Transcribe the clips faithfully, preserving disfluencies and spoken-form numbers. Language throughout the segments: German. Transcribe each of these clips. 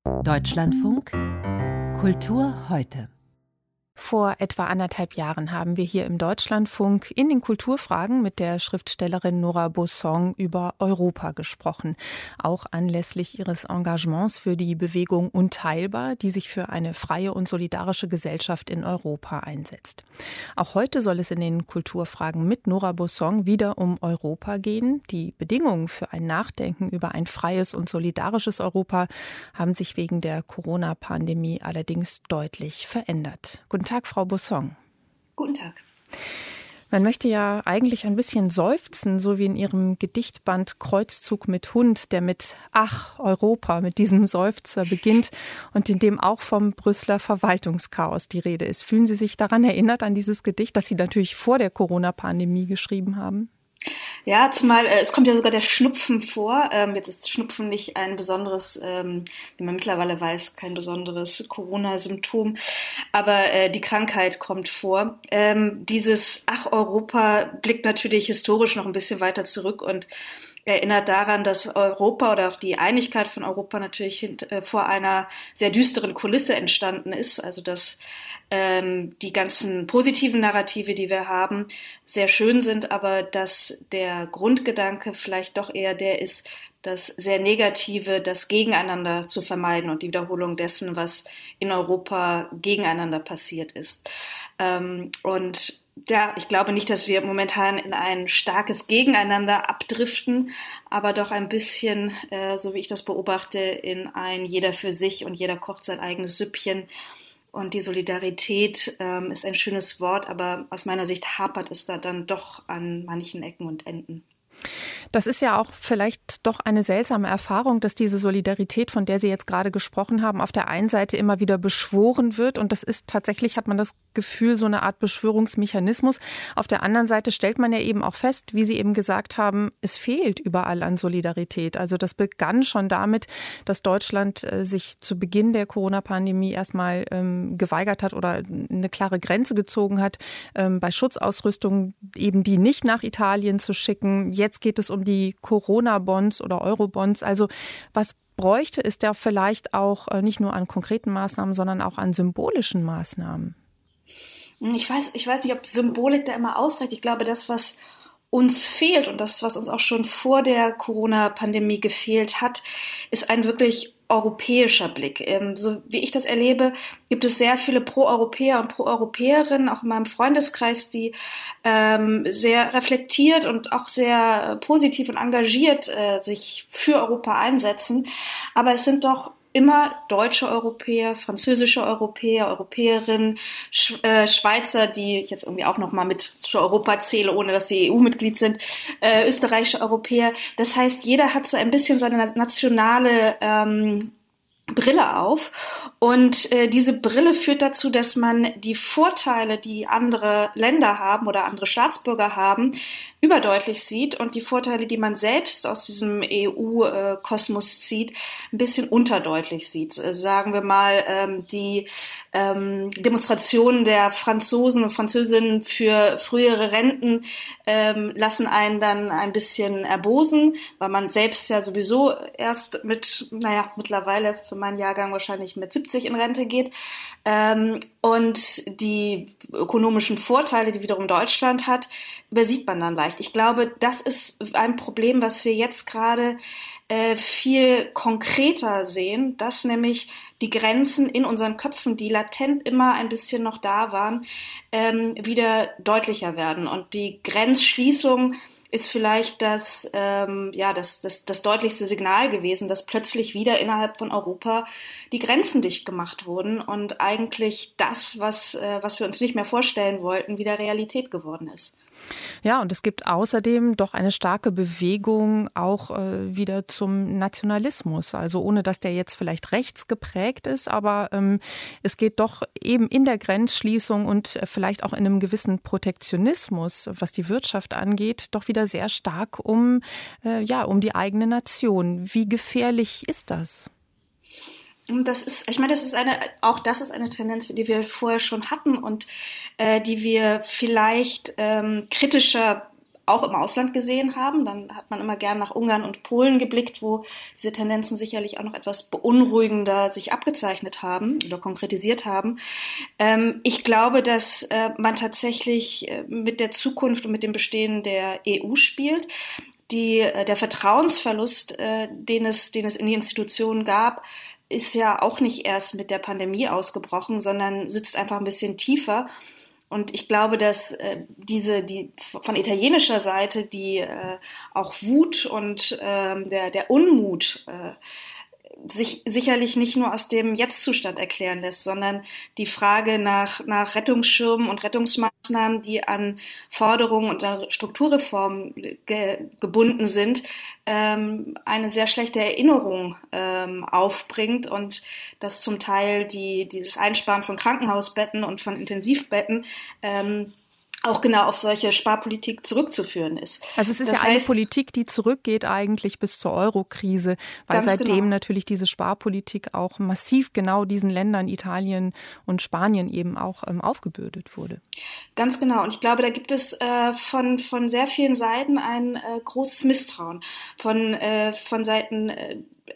Deutschlandfunk Kultur heute. Vor etwa anderthalb Jahren haben wir hier im Deutschlandfunk in den Kulturfragen mit der Schriftstellerin Nora Bossong über Europa gesprochen. Auch anlässlich ihres Engagements für die Bewegung Unteilbar, die sich für eine freie und solidarische Gesellschaft in Europa einsetzt. Auch heute soll es in den Kulturfragen mit Nora Bossong wieder um Europa gehen. Die Bedingungen für ein Nachdenken über ein freies und solidarisches Europa haben sich wegen der Corona-Pandemie allerdings deutlich verändert. Guten Tag, Frau Bossong. Guten Tag. Man möchte ja eigentlich ein bisschen seufzen, so wie in Ihrem Gedichtband Kreuzzug mit Hund, der mit Ach, Europa, mit diesem Seufzer beginnt und in dem auch vom Brüsseler Verwaltungschaos die Rede ist. Fühlen Sie sich daran erinnert, an dieses Gedicht, das Sie natürlich vor der Corona-Pandemie geschrieben haben? Ja, zumal äh, es kommt ja sogar der Schnupfen vor. Ähm, jetzt ist Schnupfen nicht ein besonderes, ähm, wie man mittlerweile weiß, kein besonderes Corona-Symptom, aber äh, die Krankheit kommt vor. Ähm, dieses Ach, Europa blickt natürlich historisch noch ein bisschen weiter zurück und erinnert daran, dass Europa oder auch die Einigkeit von Europa natürlich hint, äh, vor einer sehr düsteren Kulisse entstanden ist. Also dass ähm, die ganzen positiven Narrative, die wir haben, sehr schön sind, aber dass der Grundgedanke vielleicht doch eher der ist, das sehr Negative, das Gegeneinander zu vermeiden und die Wiederholung dessen, was in Europa gegeneinander passiert ist. Ähm, und ja, ich glaube nicht, dass wir momentan in ein starkes Gegeneinander abdriften, aber doch ein bisschen, äh, so wie ich das beobachte, in ein jeder für sich und jeder kocht sein eigenes Süppchen. Und die Solidarität ähm, ist ein schönes Wort, aber aus meiner Sicht hapert es da dann doch an manchen Ecken und Enden. Das ist ja auch vielleicht doch eine seltsame Erfahrung, dass diese Solidarität, von der Sie jetzt gerade gesprochen haben, auf der einen Seite immer wieder beschworen wird. Und das ist tatsächlich, hat man das Gefühl, so eine Art Beschwörungsmechanismus. Auf der anderen Seite stellt man ja eben auch fest, wie Sie eben gesagt haben, es fehlt überall an Solidarität. Also das begann schon damit, dass Deutschland sich zu Beginn der Corona-Pandemie erstmal ähm, geweigert hat oder eine klare Grenze gezogen hat, ähm, bei Schutzausrüstung eben die nicht nach Italien zu schicken. Jetzt geht es um die Corona-Bonds oder Euro-Bonds. Also was bräuchte es da vielleicht auch nicht nur an konkreten Maßnahmen, sondern auch an symbolischen Maßnahmen? Ich weiß, ich weiß nicht, ob Symbolik da immer ausreicht. Ich glaube, das, was uns fehlt und das, was uns auch schon vor der Corona-Pandemie gefehlt hat, ist ein wirklich europäischer Blick. Ähm, so wie ich das erlebe, gibt es sehr viele Pro-Europäer und Pro-Europäerinnen, auch in meinem Freundeskreis, die ähm, sehr reflektiert und auch sehr positiv und engagiert äh, sich für Europa einsetzen. Aber es sind doch immer deutsche Europäer, französische Europäer, Europäerinnen, Sch- äh, Schweizer, die ich jetzt irgendwie auch noch mal mit zu Europa zähle, ohne dass sie E U-Mitglied sind, äh, österreichische Europäer. Das heißt, jeder hat so ein bisschen seine nationale ähm, Brille auf und äh, diese Brille führt dazu, dass man die Vorteile, die andere Länder haben oder andere Staatsbürger haben, überdeutlich sieht und die Vorteile, die man selbst aus diesem E U-Kosmos zieht, ein bisschen unterdeutlich sieht. Also sagen wir mal, ähm, die ähm, Demonstrationen der Franzosen und Französinnen für frühere Renten ähm, lassen einen dann ein bisschen erbosen, weil man selbst ja sowieso erst mit, naja, mittlerweile für meinen Jahrgang wahrscheinlich mit siebzig in Rente geht. Ähm, und die ökonomischen Vorteile, die wiederum Deutschland hat, übersieht man dann leicht. Ich glaube, das ist ein Problem, was wir jetzt gerade äh, viel konkreter sehen, dass nämlich die Grenzen in unseren Köpfen, die latent immer ein bisschen noch da waren, ähm, wieder deutlicher werden. Und die Grenzschließung ist vielleicht das, ähm, ja, das, das, das deutlichste Signal gewesen, dass plötzlich wieder innerhalb von Europa die Grenzen dicht gemacht wurden und eigentlich das, was, äh, was wir uns nicht mehr vorstellen wollten, wieder Realität geworden ist. Ja, und es gibt außerdem doch eine starke Bewegung auch äh, wieder zum Nationalismus. Also ohne, dass der jetzt vielleicht rechts geprägt ist, aber ähm, es geht doch eben in der Grenzschließung und vielleicht auch in einem gewissen Protektionismus, was die Wirtschaft angeht, doch wieder sehr stark um, äh, ja, um die eigene Nation. Wie gefährlich ist das? Das ist, ich meine, das ist eine, auch das ist eine Tendenz, die wir vorher schon hatten und äh, die wir vielleicht ähm, kritischer auch im Ausland gesehen haben. Dann hat man immer gern nach Ungarn und Polen geblickt, wo diese Tendenzen sicherlich auch noch etwas beunruhigender sich abgezeichnet haben oder konkretisiert haben. Ähm, ich glaube, dass äh, man tatsächlich äh, mit der Zukunft und mit dem Bestehen der E U spielt. Die, äh, der Vertrauensverlust, äh, den es, den es in die Institutionen gab, ist ja auch nicht erst mit der Pandemie ausgebrochen, sondern sitzt einfach ein bisschen tiefer. Und ich glaube, dass äh, diese, die von italienischer Seite die äh, auch Wut und äh, der, der Unmut äh, sich sicherlich nicht nur aus dem Jetzt-Zustand erklären lässt, sondern die Frage nach, nach Rettungsschirmen und Rettungsmaßnahmen, die an Forderungen und an Strukturreformen ge, gebunden sind, ähm, eine sehr schlechte Erinnerung ähm, aufbringt und dass zum Teil die, dieses Einsparen von Krankenhausbetten und von Intensivbetten ähm, auch genau auf solche Sparpolitik zurückzuführen ist. Also es ist das ja eine heißt, Politik, die zurückgeht eigentlich bis zur Euro-Krise, weil seitdem genau. natürlich diese Sparpolitik auch massiv genau diesen Ländern, Italien und Spanien eben auch ähm, aufgebürdet wurde. Ganz genau. Und ich glaube, da gibt es äh, von, von sehr vielen Seiten ein äh, großes Misstrauen. Von, äh, von Seiten äh,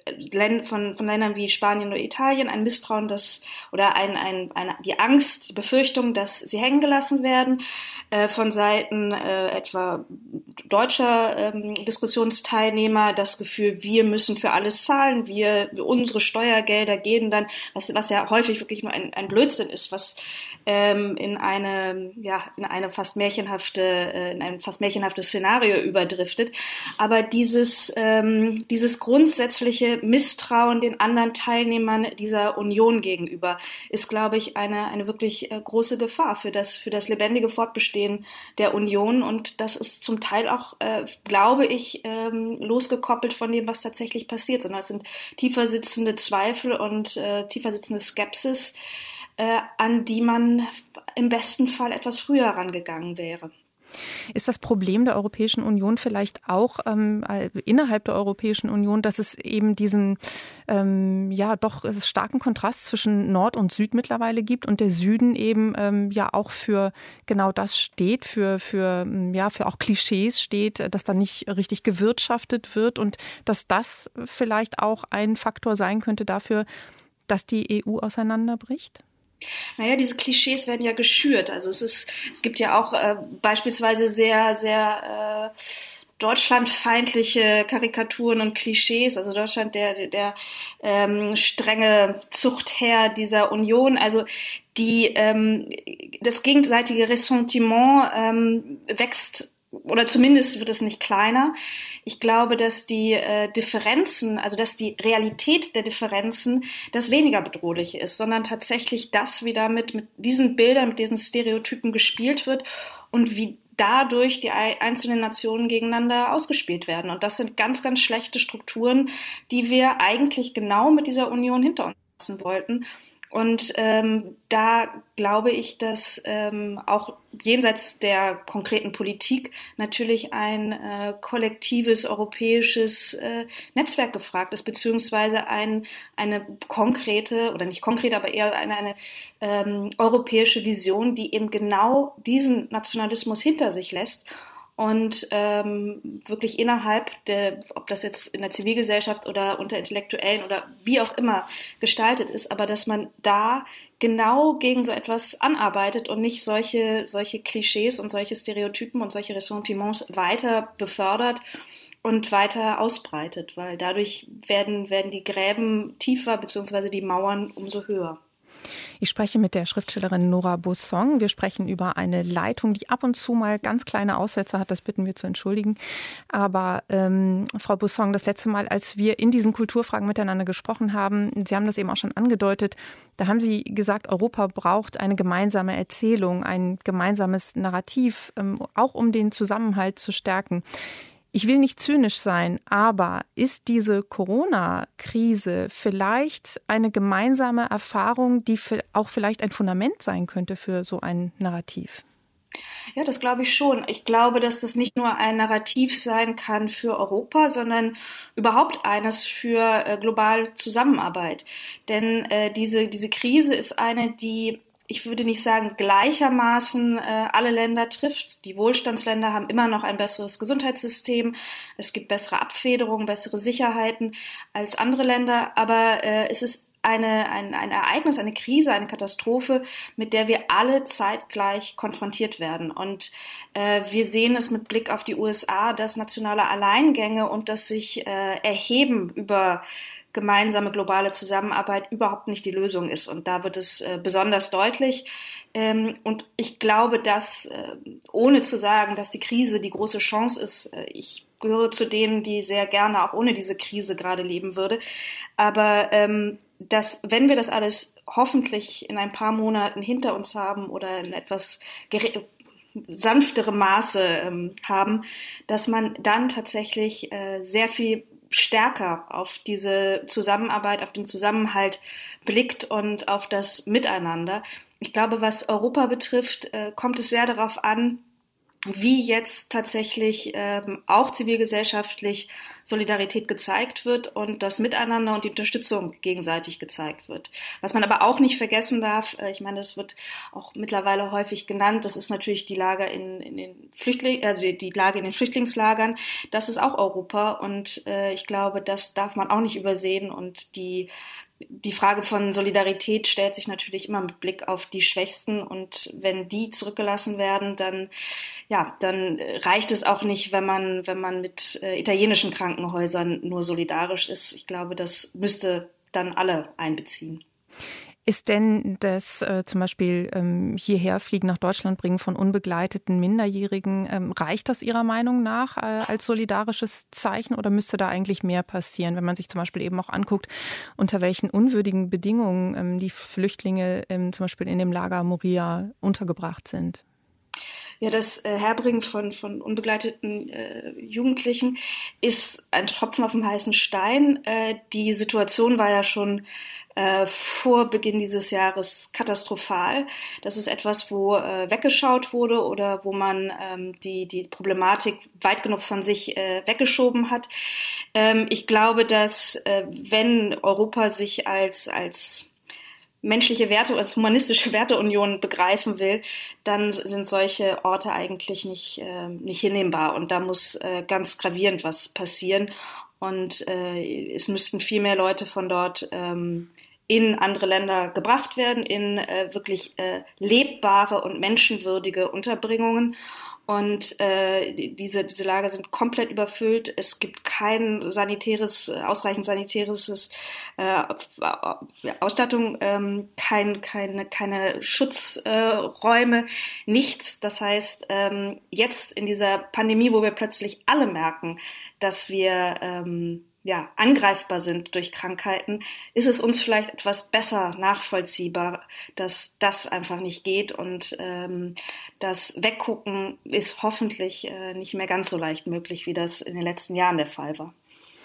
Von, von Ländern wie Spanien oder Italien ein Misstrauen, dass, oder ein, ein, eine, die Angst, die Befürchtung, dass sie hängen gelassen werden, äh, von Seiten äh, etwa deutscher ähm, Diskussionsteilnehmer das Gefühl, wir müssen für alles zahlen, wir, unsere Steuergelder gehen dann, was, was ja häufig wirklich nur ein, ein Blödsinn ist, was ähm, in eine, ja, in eine fast märchenhafte, äh, in ein fast märchenhaftes Szenario überdriftet. Aber dieses, ähm, dieses grundsätzliche Misstrauen den anderen Teilnehmern dieser Union gegenüber ist, glaube ich, eine, eine wirklich äh, große Gefahr für das, für das lebendige Fortbestehen der Union. Und das ist zum Teil auch, äh, glaube ich, ähm, losgekoppelt von dem, was tatsächlich passiert, sondern es sind tiefer sitzende Zweifel und äh, tiefer sitzende Skepsis, äh, an die man im besten Fall etwas früher rangegangen wäre. Ist das Problem der Europäischen Union vielleicht auch ähm, innerhalb der Europäischen Union, dass es eben diesen ähm, ja doch starken Kontrast zwischen Nord und Süd mittlerweile gibt und der Süden eben ähm, ja auch für genau das steht, für für ja für auch Klischees steht, dass da nicht richtig gewirtschaftet wird und dass das vielleicht auch ein Faktor sein könnte dafür, dass die E U auseinanderbricht? Naja, diese Klischees werden ja geschürt. Also es ist, es gibt ja auch äh, beispielsweise sehr, sehr äh, deutschlandfeindliche Karikaturen und Klischees. Also Deutschland, der, der, der ähm, strenge Zuchtherr dieser Union. Also die, ähm, das gegenseitige Ressentiment ähm, wächst. Oder zumindest wird es nicht kleiner. Ich glaube, dass die äh, Differenzen, also dass die Realität der Differenzen das weniger bedrohliche ist, sondern tatsächlich das, wie damit mit diesen Bildern, mit diesen Stereotypen gespielt wird und wie dadurch die einzelnen Nationen gegeneinander ausgespielt werden. Und das sind ganz, ganz schlechte Strukturen, die wir eigentlich genau mit dieser Union hinter uns lassen wollten. Und ähm, da glaube ich, dass ähm, auch jenseits der konkreten Politik natürlich ein äh, kollektives europäisches äh, Netzwerk gefragt ist, beziehungsweise ein, eine konkrete, oder nicht konkrete, aber eher eine, eine ähm, europäische Vision, die eben genau diesen Nationalismus hinter sich lässt. Und ähm, wirklich innerhalb der, ob das jetzt in der Zivilgesellschaft oder unter Intellektuellen oder wie auch immer gestaltet ist, aber dass man da genau gegen so etwas anarbeitet und nicht solche, solche Klischees und solche Stereotypen und solche Ressentiments weiter befördert und weiter ausbreitet, weil dadurch werden, werden die Gräben tiefer beziehungsweise die Mauern umso höher. Ich spreche mit der Schriftstellerin Nora Bosson. Wir sprechen über eine Leitung, die ab und zu mal ganz kleine Aussätze hat. Das bitten wir zu entschuldigen. Aber ähm, Frau Bosson, das letzte Mal, als wir in diesen Kulturfragen miteinander gesprochen haben, Sie haben das eben auch schon angedeutet, da haben Sie gesagt, Europa braucht eine gemeinsame Erzählung, ein gemeinsames Narrativ, ähm, auch um den Zusammenhalt zu stärken. Ich will nicht zynisch sein, aber ist diese Corona-Krise vielleicht eine gemeinsame Erfahrung, die auch vielleicht ein Fundament sein könnte für so ein Narrativ? Ja, das glaube ich schon. Ich glaube, dass das nicht nur ein Narrativ sein kann für Europa, sondern überhaupt eines für äh, globale Zusammenarbeit. Denn äh, diese, diese Krise ist eine, die ich würde nicht sagen gleichermaßen äh, alle Länder trifft. Die Wohlstandsländer haben immer noch ein besseres Gesundheitssystem. Es gibt bessere Abfederungen, bessere Sicherheiten als andere Länder. Aber äh, es ist eine, ein, ein Ereignis, eine Krise, eine Katastrophe, mit der wir alle zeitgleich konfrontiert werden. Und äh, wir sehen es mit Blick auf die U S A, dass nationale Alleingänge und das sich äh, Erheben über gemeinsame globale Zusammenarbeit überhaupt nicht die Lösung ist. Und da wird es äh, besonders deutlich. Ähm, und ich glaube, dass, äh, ohne zu sagen, dass die Krise die große Chance ist, äh, ich gehöre zu denen, die sehr gerne auch ohne diese Krise gerade leben würde. Aber ähm, dass, wenn wir das alles hoffentlich in ein paar Monaten hinter uns haben oder in etwas gere- sanfterem Maße ähm, haben, dass man dann tatsächlich äh, sehr viel stärker auf diese Zusammenarbeit, auf den Zusammenhalt blickt und auf das Miteinander. Ich glaube, was Europa betrifft, äh, kommt es sehr darauf an, wie jetzt tatsächlich ähm, auch zivilgesellschaftlich Solidarität gezeigt wird und das Miteinander und die Unterstützung gegenseitig gezeigt wird. Was man aber auch nicht vergessen darf, äh, ich meine, das wird auch mittlerweile häufig genannt, das ist natürlich die Lage in, in den Flüchtlingen, also die Lage in den Flüchtlingslagern. Das ist auch Europa und äh, ich glaube, das darf man auch nicht übersehen und die Die Frage von Solidarität stellt sich natürlich immer mit Blick auf die Schwächsten und wenn die zurückgelassen werden, dann, ja, dann reicht es auch nicht, wenn man, wenn man mit äh, italienischen Krankenhäusern nur solidarisch ist. Ich glaube, das müsste dann alle einbeziehen. Ist denn das äh, zum Beispiel ähm, hierher fliegen, nach Deutschland bringen von unbegleiteten Minderjährigen, ähm, reicht das Ihrer Meinung nach äh, als solidarisches Zeichen oder müsste da eigentlich mehr passieren, wenn man sich zum Beispiel eben auch anguckt, unter welchen unwürdigen Bedingungen ähm, die Flüchtlinge ähm, zum Beispiel in dem Lager Moria untergebracht sind? Ja, das äh, Herbringen von, von unbegleiteten äh, Jugendlichen ist ein Tropfen auf dem heißen Stein. Äh, die Situation war ja schon äh, vor Beginn dieses Jahres katastrophal. Das ist etwas, wo äh, weggeschaut wurde oder wo man ähm, die, die Problematik weit genug von sich äh, weggeschoben hat. Ähm, ich glaube, dass äh, wenn Europa sich als, als menschliche Werte, als humanistische Werteunion begreifen will, dann sind solche Orte eigentlich nicht, äh, nicht hinnehmbar. Und da muss äh, ganz gravierend was passieren. Und äh, es müssten viel mehr Leute von dort ähm, in andere Länder gebracht werden, in äh, wirklich äh, lebbare und menschenwürdige Unterbringungen. Und äh, diese, diese Lager sind komplett überfüllt. Es gibt kein sanitäres, ausreichend sanitäres äh, Ausstattung, ähm, kein, keine, keine Schutzräume, äh, nichts. Das heißt, ähm, jetzt in dieser Pandemie, wo wir plötzlich alle merken, dass wir ähm, ja, angreifbar sind durch Krankheiten, ist es uns vielleicht etwas besser nachvollziehbar, dass das einfach nicht geht und ähm, das Weggucken ist hoffentlich äh, nicht mehr ganz so leicht möglich, wie das in den letzten Jahren der Fall war.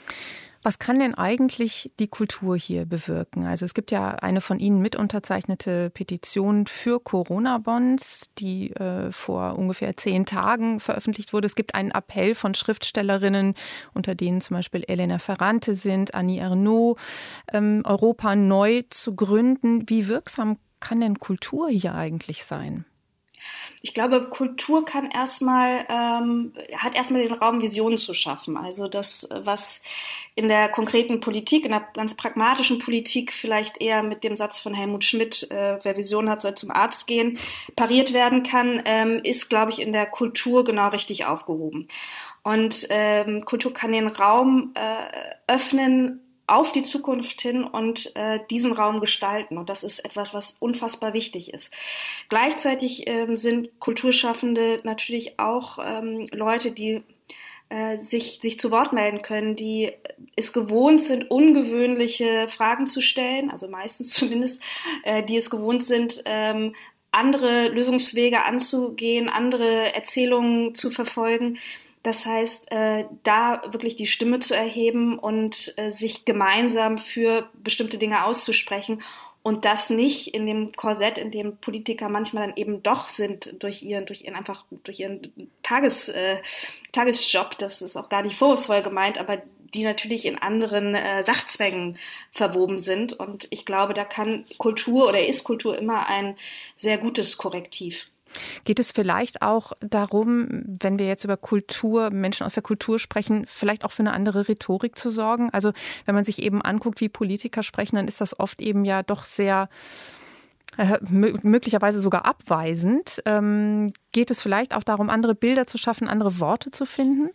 Was kann denn eigentlich die Kultur hier bewirken? Also es gibt ja eine von Ihnen mit unterzeichnete Petition für Corona-Bonds, die äh, vor ungefähr zehn Tagen veröffentlicht wurde. Es gibt einen Appell von Schriftstellerinnen, unter denen zum Beispiel Elena Ferrante sind, Annie Ernaux, ähm, Europa neu zu gründen. Wie wirksam kann denn Kultur hier eigentlich sein? Ich glaube, Kultur kann erstmal, ähm, hat erstmal den Raum, Visionen zu schaffen. Also das, was in der konkreten Politik, in der ganz pragmatischen Politik vielleicht eher mit dem Satz von Helmut Schmidt, äh, wer Vision hat, soll zum Arzt gehen, pariert werden kann, ähm, ist, glaube ich, in der Kultur genau richtig aufgehoben. Und ähm, Kultur kann den Raum äh, öffnen, auf die Zukunft hin und äh, diesen Raum gestalten. Und das ist etwas, was unfassbar wichtig ist. Gleichzeitig ähm, sind Kulturschaffende natürlich auch ähm, Leute, die äh, sich, sich zu Wort melden können, die es gewohnt sind, ungewöhnliche Fragen zu stellen, also meistens zumindest, äh, die es gewohnt sind, ähm, andere Lösungswege anzugehen, andere Erzählungen zu verfolgen. Das heißt, äh, da wirklich die Stimme zu erheben und äh, sich gemeinsam für bestimmte Dinge auszusprechen und das nicht in dem Korsett, in dem Politiker manchmal dann eben doch sind durch ihren, durch ihren einfach durch ihren Tages, äh, Tagesjob. Das ist auch gar nicht vorwurfsvoll gemeint, aber die natürlich in anderen äh, Sachzwängen verwoben sind. Und ich glaube, da kann Kultur oder ist Kultur immer ein sehr gutes Korrektiv. Geht es vielleicht auch darum, wenn wir jetzt über Kultur, Menschen aus der Kultur sprechen, vielleicht auch für eine andere Rhetorik zu sorgen? Also wenn man sich eben anguckt, wie Politiker sprechen, dann ist das oft eben ja doch sehr äh, möglicherweise sogar abweisend. Ähm, geht es vielleicht auch darum, andere Bilder zu schaffen, andere Worte zu finden?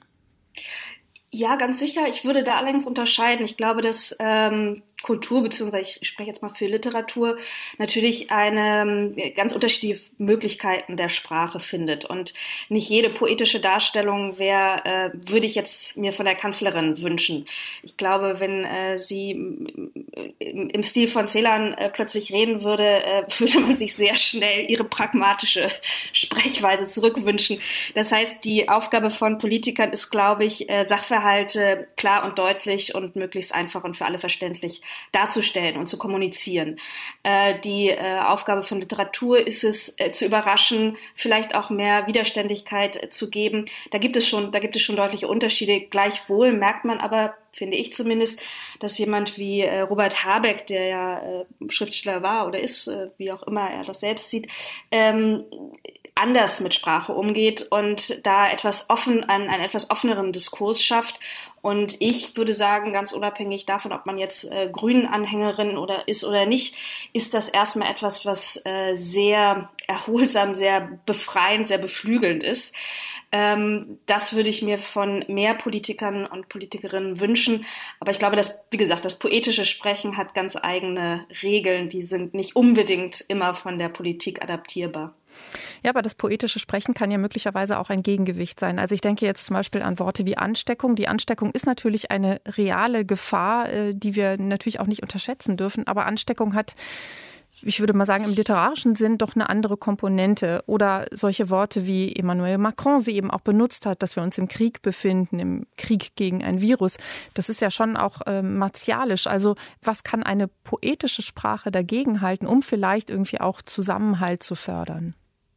Ja, ganz sicher. Ich würde da allerdings unterscheiden. Ich glaube, dass ähm, Kultur, beziehungsweise ich spreche jetzt mal für Literatur, natürlich eine ganz unterschiedliche Möglichkeiten der Sprache findet. Und nicht jede poetische Darstellung wäre, äh, würde ich jetzt mir von der Kanzlerin wünschen. Ich glaube, wenn äh, sie im, im Stil von Celan äh, plötzlich reden würde, äh, würde man sich sehr schnell ihre pragmatische Sprechweise zurückwünschen. Das heißt, die Aufgabe von Politikern ist, glaube ich, äh, Sachverhalte klar und deutlich und möglichst einfach und für alle verständlich darzustellen und zu kommunizieren. Äh, die äh, Aufgabe von Literatur ist es, äh, zu überraschen, vielleicht auch mehr Widerständigkeit äh, zu geben. Da gibt es schon, da gibt es schon deutliche Unterschiede. Gleichwohl merkt man aber, finde ich zumindest, dass jemand wie äh, Robert Habeck, der ja äh, Schriftsteller war oder ist, äh, wie auch immer er das selbst sieht, ähm, anders mit Sprache umgeht und da etwas offen, einen, einen etwas offeneren Diskurs schafft. Und ich würde sagen, ganz unabhängig davon, ob man jetzt äh, Grünen-Anhängerin oder ist oder nicht, ist das erstmal etwas, was äh, sehr erholsam, sehr befreiend, sehr beflügelnd ist. Ähm, das würde ich mir von mehr Politikern und Politikerinnen wünschen. Aber ich glaube, dass, wie gesagt, das poetische Sprechen hat ganz eigene Regeln. Die sind nicht unbedingt immer von der Politik adaptierbar. Ja, aber das poetische Sprechen kann ja möglicherweise auch ein Gegengewicht sein. Also ich denke jetzt zum Beispiel an Worte wie Ansteckung. Die Ansteckung ist natürlich eine reale Gefahr, die wir natürlich auch nicht unterschätzen dürfen. Aber Ansteckung hat, ich würde mal sagen, im literarischen Sinn doch eine andere Komponente. Oder solche Worte wie Emmanuel Macron sie eben auch benutzt hat, dass wir uns im Krieg befinden, im Krieg gegen ein Virus. Das ist ja schon auch äh, martialisch. Also was kann eine poetische Sprache dagegenhalten, um vielleicht irgendwie auch Zusammenhalt zu fördern?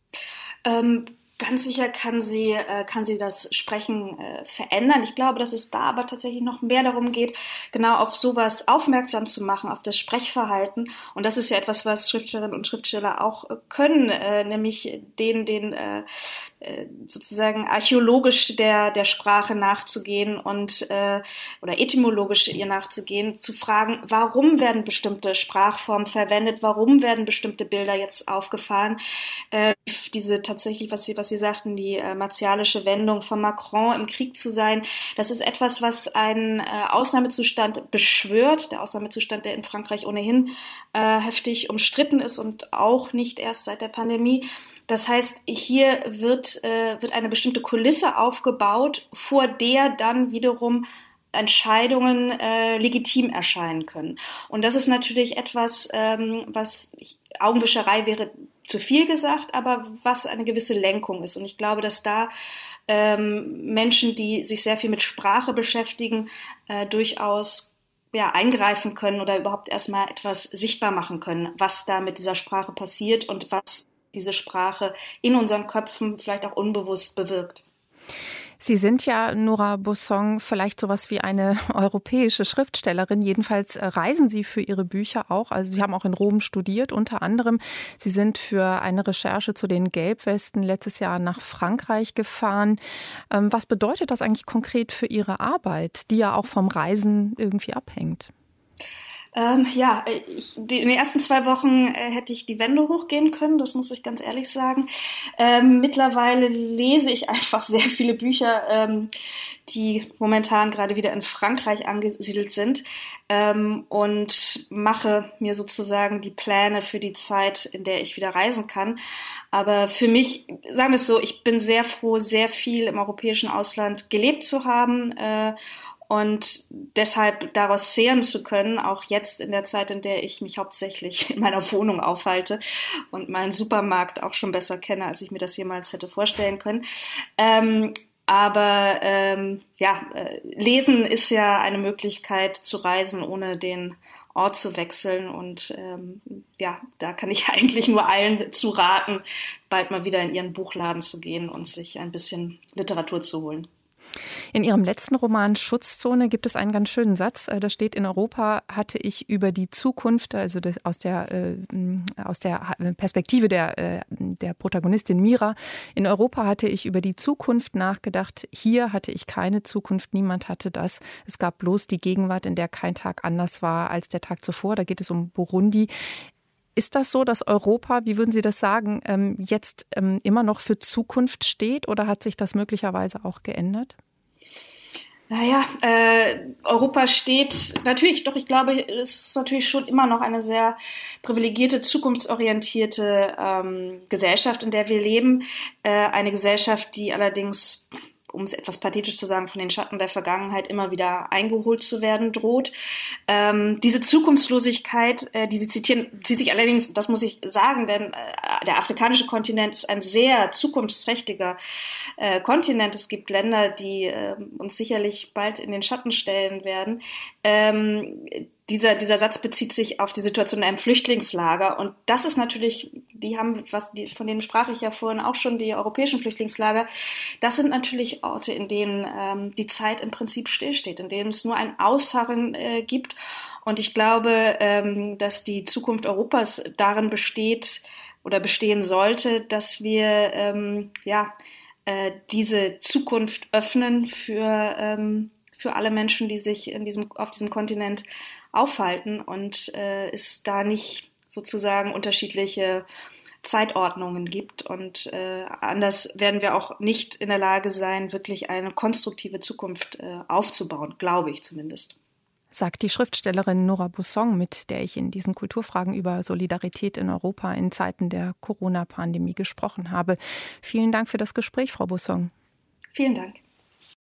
Ähm, ganz sicher kann sie, äh, kann sie das Sprechen äh, verändern. Ich glaube, dass es da aber tatsächlich noch mehr darum geht, genau auf sowas aufmerksam zu machen, auf das Sprechverhalten. Und das ist ja etwas, was Schriftstellerinnen und Schriftsteller auch äh, können, äh, nämlich den, den äh, sozusagen archäologisch der, der Sprache nachzugehen und äh, oder etymologisch ihr nachzugehen, zu fragen, warum werden bestimmte Sprachformen verwendet, warum werden bestimmte Bilder jetzt aufgefahren. Äh, diese tatsächlich, was Sie, was Sie sagten, die äh, martialische Wendung von Macron, im Krieg zu sein, das ist etwas, was einen äh, Ausnahmezustand beschwört, der Ausnahmezustand, der in Frankreich ohnehin äh, heftig umstritten ist und auch nicht erst seit der Pandemie. Das heißt, hier wird, äh, wird eine bestimmte Kulisse aufgebaut, vor der dann wiederum Entscheidungen äh, legitim erscheinen können. Und das ist natürlich etwas, ähm, was ich, Augenwischerei wäre zu viel gesagt, aber was eine gewisse Lenkung ist. Und ich glaube, dass da ähm, Menschen, die sich sehr viel mit Sprache beschäftigen, äh, durchaus ja, eingreifen können oder überhaupt erstmal etwas sichtbar machen können, was da mit dieser Sprache passiert und was diese Sprache in unseren Köpfen vielleicht auch unbewusst bewirkt. Sie sind ja, Nora Bossong, vielleicht sowas wie eine europäische Schriftstellerin. Jedenfalls reisen Sie für Ihre Bücher auch. Also Sie haben auch in Rom studiert, unter anderem. Sie sind für eine Recherche zu den Gelbwesten letztes Jahr nach Frankreich gefahren. Was bedeutet das eigentlich konkret für Ihre Arbeit, die ja auch vom Reisen irgendwie abhängt? Ähm, ja, ich, die, in den ersten zwei Wochen äh, hätte ich die Wände hochgehen können, das muss ich ganz ehrlich sagen. Ähm, mittlerweile lese ich einfach sehr viele Bücher, ähm, die momentan gerade wieder in Frankreich angesiedelt sind, ähm, und mache mir sozusagen die Pläne für die Zeit, in der ich wieder reisen kann. Aber für mich, sagen wir es so, ich bin sehr froh, sehr viel im europäischen Ausland gelebt zu haben, äh, und deshalb daraus zehren zu können, auch jetzt in der Zeit, in der ich mich hauptsächlich in meiner Wohnung aufhalte und meinen Supermarkt auch schon besser kenne, als ich mir das jemals hätte vorstellen können. Ähm, aber ähm, ja, äh, Lesen ist ja eine Möglichkeit zu reisen, ohne den Ort zu wechseln. Und ähm, ja, da kann ich eigentlich nur allen zu raten, bald mal wieder in ihren Buchladen zu gehen und sich ein bisschen Literatur zu holen. In Ihrem letzten Roman Schutzzone gibt es einen ganz schönen Satz. Da steht: In Europa hatte ich über die Zukunft, also das, aus, der, äh, aus der Perspektive der, äh, der Protagonistin Mira, in Europa hatte ich über die Zukunft nachgedacht. Hier hatte ich keine Zukunft, niemand hatte das. Es gab bloß die Gegenwart, in der kein Tag anders war als der Tag zuvor. Da geht es um Burundi. Ist das so, dass Europa, wie würden Sie das sagen, jetzt immer noch für Zukunft steht, oder hat sich das möglicherweise auch geändert? Naja, äh, Europa steht natürlich, doch ich glaube, es ist natürlich schon immer noch eine sehr privilegierte, zukunftsorientierte ähm, Gesellschaft, in der wir leben. Äh, eine Gesellschaft, die allerdings, um es etwas pathetisch zu sagen, von den Schatten der Vergangenheit immer wieder eingeholt zu werden droht. Ähm, diese Zukunftslosigkeit, äh, die Sie zitieren, zieht sich allerdings, das muss ich sagen, denn äh, der afrikanische Kontinent ist ein sehr zukunftsträchtiger äh, Kontinent. Es gibt Länder, die äh, uns sicherlich bald in den Schatten stellen werden. Ähm, Dieser, dieser Satz bezieht sich auf die Situation in einem Flüchtlingslager. Und das ist natürlich, die haben, was, die, von denen sprach ich ja vorhin auch schon, die europäischen Flüchtlingslager. Das sind natürlich Orte, in denen ähm, die Zeit im Prinzip stillsteht, in denen es nur ein Ausharren äh, gibt. Und ich glaube, ähm, dass die Zukunft Europas darin besteht oder bestehen sollte, dass wir, ähm, ja, äh, diese Zukunft öffnen für, ähm, für alle Menschen, die sich in diesem, auf diesem Kontinent aufhalten, und äh, es da nicht sozusagen unterschiedliche Zeitordnungen gibt. Und äh, anders werden wir auch nicht in der Lage sein, wirklich eine konstruktive Zukunft äh, aufzubauen, glaube ich zumindest. Sagt die Schriftstellerin Nora Bussong, mit der ich in diesen Kulturfragen über Solidarität in Europa in Zeiten der Corona-Pandemie gesprochen habe. Vielen Dank für das Gespräch, Frau Bussong. Vielen Dank.